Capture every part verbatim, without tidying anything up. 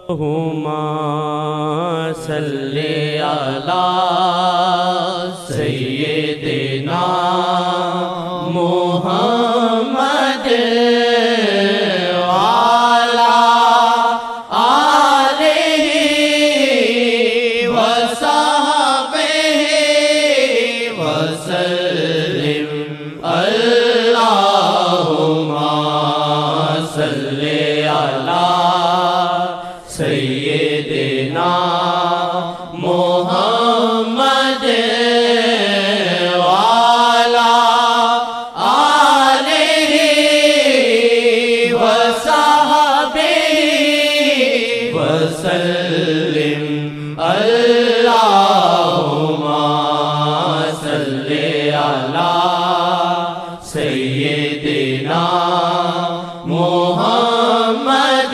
اللہم صلی علی سیدنا محمد وعلی آلہ وصحبہ وسلم اللہم صلی علی سیدنا محمد وعلی آلہ وصحبہ وسلم اللہم صلی علی سیدنا محمد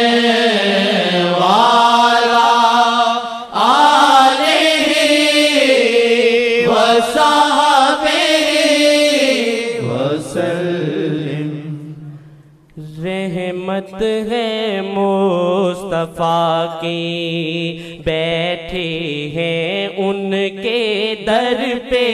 رحمت ہے مصطفیٰ کی بیٹھے ہیں ان کے در پہ،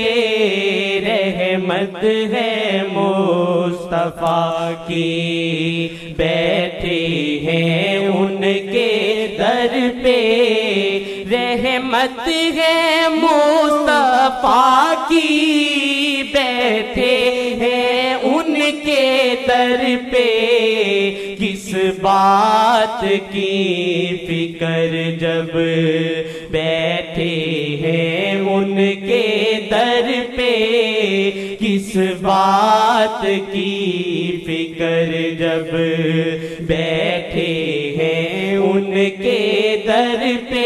رحمت ہے مصطفیٰ کی بیٹھے ہیں ان کے در پہ، رحمت ہے مصطفیٰ کی بیٹھے ہیں ان کے در پہ، کس بات کی فکر جب بیٹھے ہیں ان کے در پہ، کس بات کی فکر جب بیٹھے ہیں ان کے در پہ،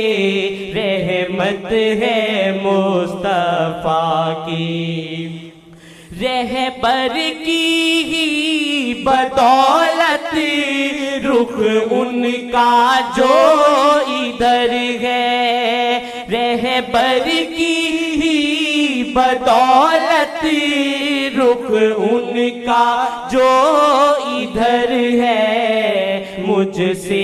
رحمت ہے مصطفیٰ کی، رہبر کی ہی بدولت رخ ان کا جو ادھر ہے، رہبر کی ہی بدولت رخ ان کا جو ادھر ہے، مجھ سے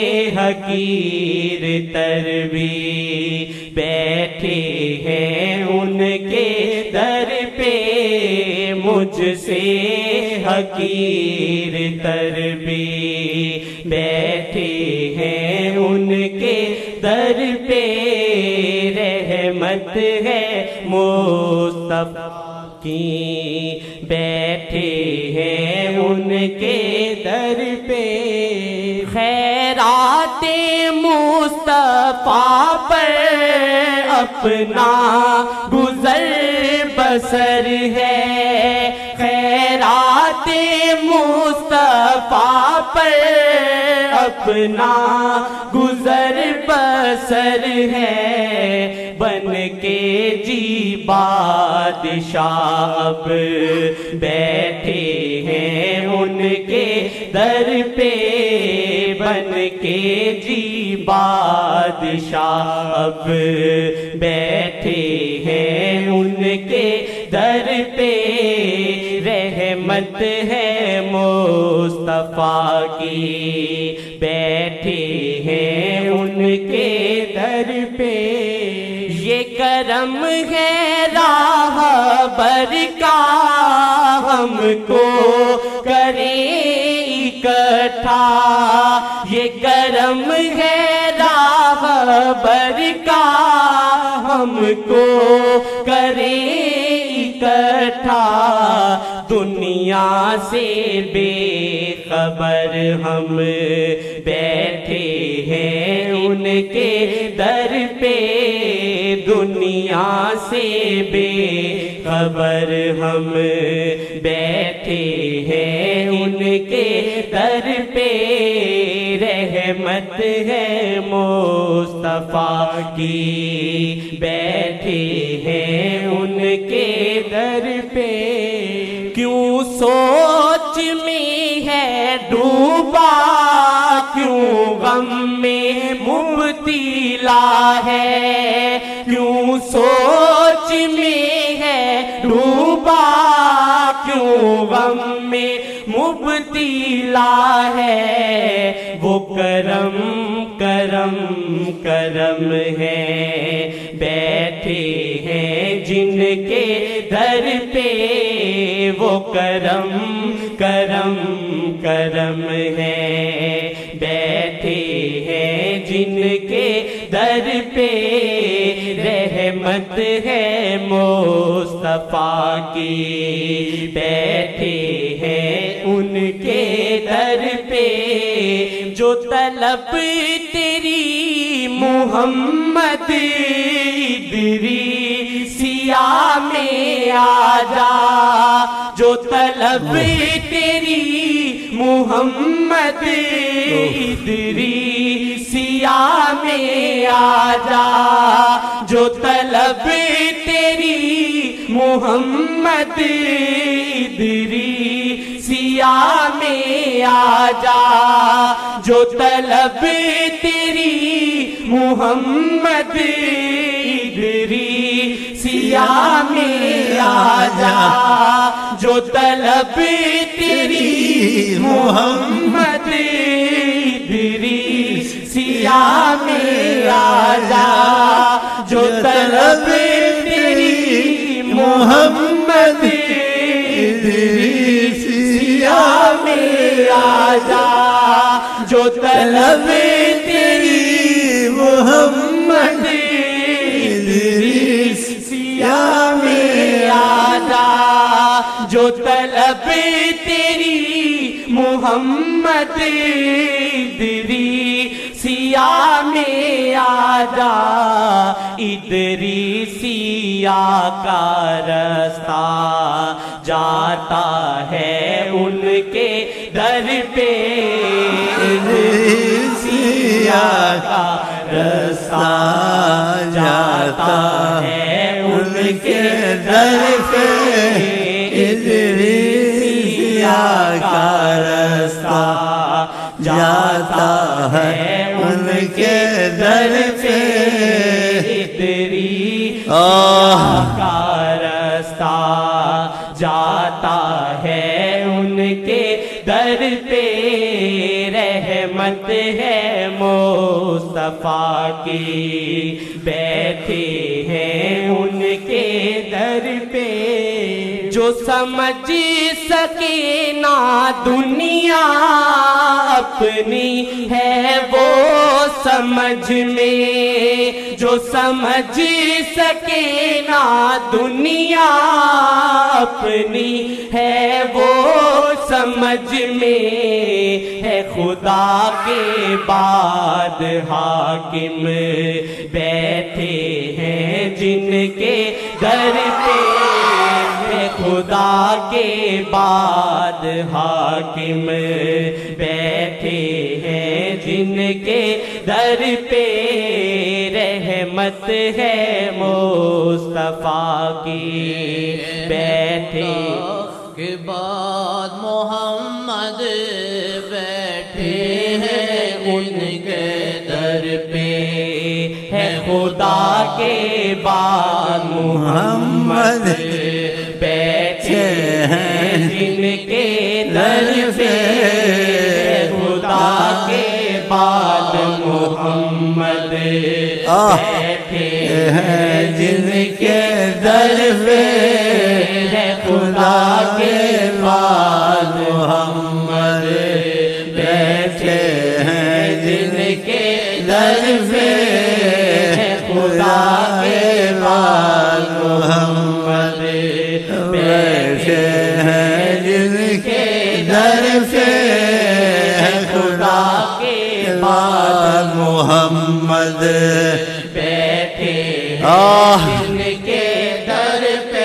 حقیر تر بھی بیٹھے ہیں ان کے در پہ، مجھ سے حقیر تر بھی بیٹھے ہیں ان کے در پہ، رحمت ہے مصطفیٰ کی بیٹھے ہیں ان کے در پہ، خیرات مصطفیٰ پر اپنا گزر بسر ہے، خیرات مصطفیٰ پر اپنا گزر بسر ہے، بن کے جی بادشاہ اب بیٹھے ہیں ان کے در پہ، بن کے جی بادشاہ اب بیٹھے ہیں ان کے در پہ، رحمت ہے مصطفیٰ کی بیٹھے ہیں ان کے در پہ، یہ کرم ہے راہبر کا ہم کو کرے اکٹھا، یہ کرم ہے راہبر کا ہم کو کرے اکٹھا، دنیا سے بے خبر ہم بیٹھے ہیں ان کے در پہ، دنیا سے بے خبر ہم بیٹھے ہیں ان کے در پہ، رحمت ہے مصطفیٰ کی بیٹھے ہیں ان کے در پہ، کیوں سوچ میں ہے ڈوبا، کیوں غم میں مبتلا ہے، کیوں سوچ میں ہے ڈوبا، کیوں غم میں مبتلا ہے، وہ کرم کرم کرم ہے، بیٹھے ہیں جن کے در پہ وہ کرم کرم کرم ہے، بیٹھے ہیں جن کے در پہ رحمت ہے مصطفیٰ کی، بیٹھے ہیں ان کے در پہ جو طلب تیری محمد ادریسیہ میں آ جا، جو طلب تیری محمد ادریسیہ میں آ جا، جو طلب تیری محمد ادریسیہ میں آ جا، جو طلب تیری محمد ادریسیہ میں آ جا، جو طلب تیری محمد ادریسیہ میں آ جا، جو طلب تیری محمد ادریسیہ میں آ جا، جو طلب تیری محمد ادریسیہ میں آ جا، جو طلب تیری محمد ادریسیہ میں آ جا، ادریسیہ کا رستہ جاتا ہے ان کے در پہ، ادریسیہ کا رستہ جاتا ہے ان کے در پہ، ادریسیہ کا رستہ جاتا ہے ان کے در پہ، ادریسیہ کا رستہ جاتا ہے ان کے در پہ، رحمت ہے مصطفیٰ کی، بیٹھے ہیں ان کے در پہ، جو سمجھ سکے نہ دنیا اپنی ہے وہ سمجھ میں، جو سمجھ سکے نہ دنیا اپنی ہے وہ سمجھ میں، ہے خدا کے بعد حاکم بیٹھے ہیں جن کے در پہ، خدا کے بعد حاکم بیٹھے ہیں جن کے در پہ، رحمت ہے مصطفیٰ کی، بیٹھے کے بعد محمد بیٹھے ہیں ان کے در پہ، ہے خدا کے بعد محمد بیٹھے ہیں جن کے در پہ، خدا کے بعد محمد بیٹھے ہیں جن کے در پہ، خدا کے بعد محمد بیٹھے ہیں جن کے در پہ، خدا کے بعد محمد بیٹھے ہیں جن کے در پہ، خدا کے بعد محمد بیٹھے جن کے در پہ،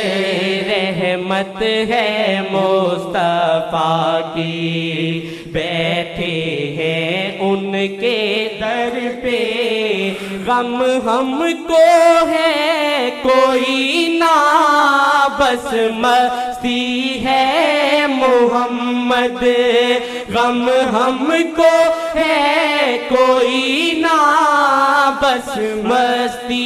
رحمت ہے مصطفیٰ کی، بیٹھے ہیں ان کے در پہ، غم ہم کو ہے کوئی نہ بس مستی ہے محمد، غم ہم کو ہے کوئی نہ بس مستی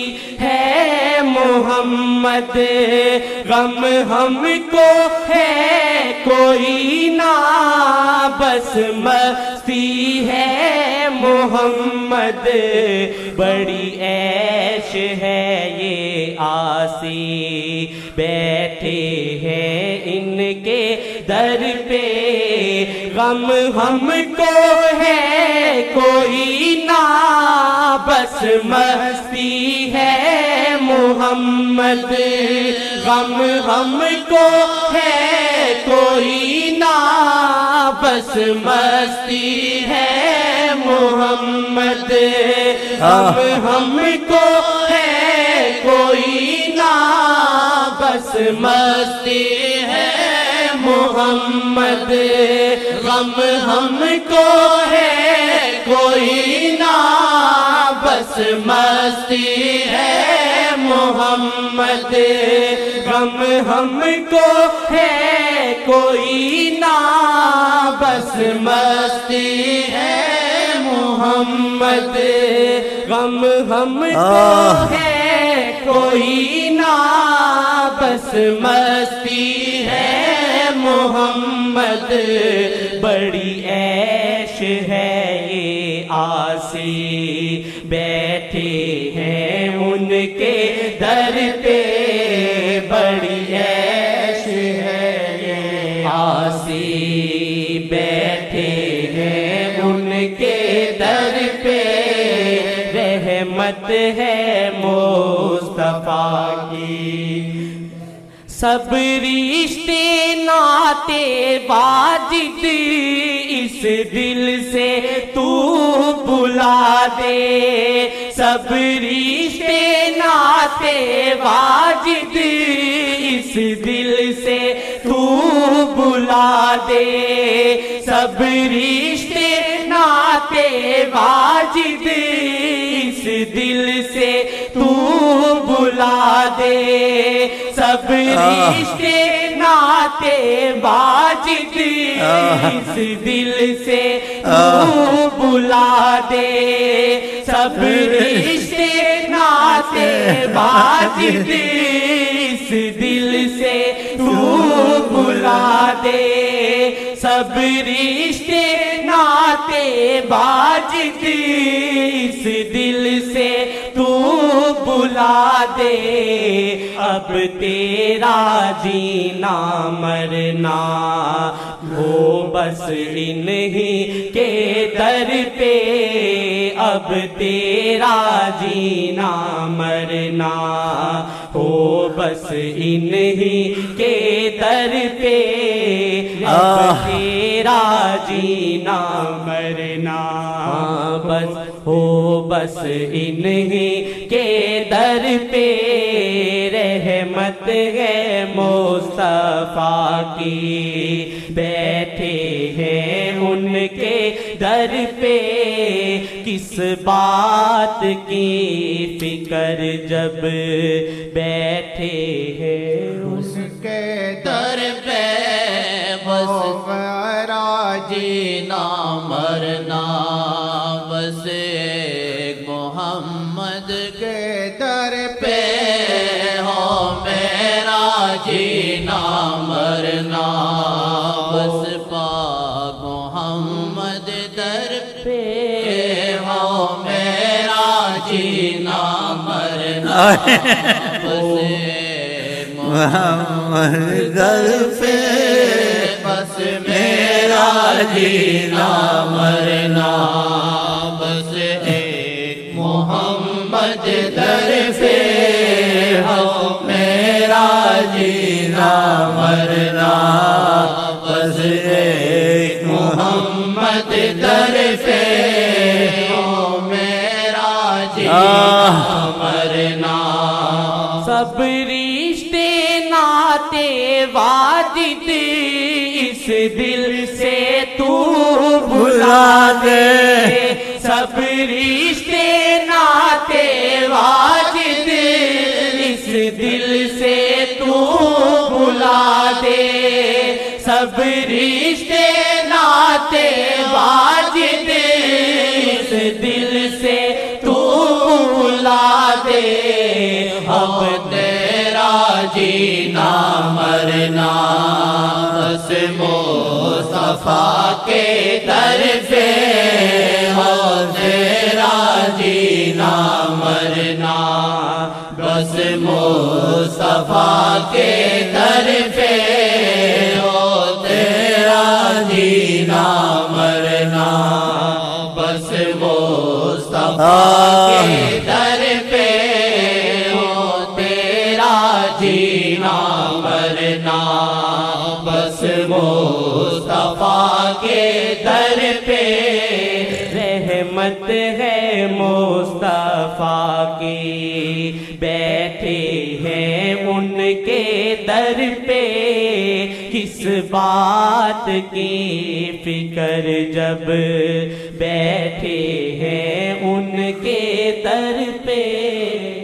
ہے محمد، غم ہم کو ہے کوئی نہ بس مستی ہے محمد بڑی عیش ہے یہ آسی بیٹھے ہیں ان کے در پہ غم ہم کو ہے کوئی نہ بس مستی ہے محمد غم ہم کو ہے کوئی نہ بس مستی ہے محمد غم ہم کو ہے کوئی نہ بس مستی ہے محمد غم ہم کو ہے کوئی نہ بس مستی ہے محمد غم ہم کو ہے کوئی نہ بس مستی ہے محمد غم ہم کو ہے کوئی نہ بس مستی ہے محمد بڑی عیش ہے یہ آسی بیٹھے ہیں ان کے در پہ بڑی عیش ہے یہ آسی بیٹھے ہیں ان کے در پہ رحمت ہے مصطفیٰ کی سب رشتے ناتے واجد اس دل سے تو بلا دے سب رشتے ناتے واجد اس دل سے تو بلا دے سب رشتے ناتے واجد اس دل سے تو بلا دے سب رشتے ناتے واجد اس دل سے تو بلا دے سب رشتے ناتے واجد اس دل سے تو بلا دے سب رشتے ناتے واجد اس دل سے تو بلا دے اب تیرا جینا مرنا ہو بس انہی کے در پہ اب تیرا جینا مرنا ہو بس انہی کے در پہ اب تیرا جینا مرنا بس ہو بس انہی کے در پہ رحمت ہے مصطفیٰ کی بیٹھے ہیں ان کے در پہ کس بات کی فکر جب بیٹھے ہیں اس کے در پہ بس میرا جینا مرنا بس ایک محمد کے در پہ ہو میرا جینا مرنا بس پاک محمد در پہ ہو میرا جینا مرنا بس ایک محمد در پہ بس میرا جینا مرنا بس ایک محمد در پہ ہو میرا جینا مرنا بس ایک محمد در پہ ہو میرا جینا مرنا سب رشتے ناتے واجد اس دل سے تو بلا دے سب رشتے ناتے واجد اس دل سے تو بلا دے سب رشتے ناتے واجد اس دل سے تو بلا دے اب تیرا جینا مرنا بس مصطفیٰ کے در پہ ہو تیرا جینا مرنا بس مصطفیٰ کے در پہ ہو تیرا جینا مرنا بس مصطفیٰ کے در پہ ہو تیرا جینا مرنا بس مصطفیٰ کے در پہ رحمت ہے مصطفیٰ کی بیٹھے ہیں ان کے در پہ کس بات کی فکر جب بیٹھے ہیں ان کے در پہ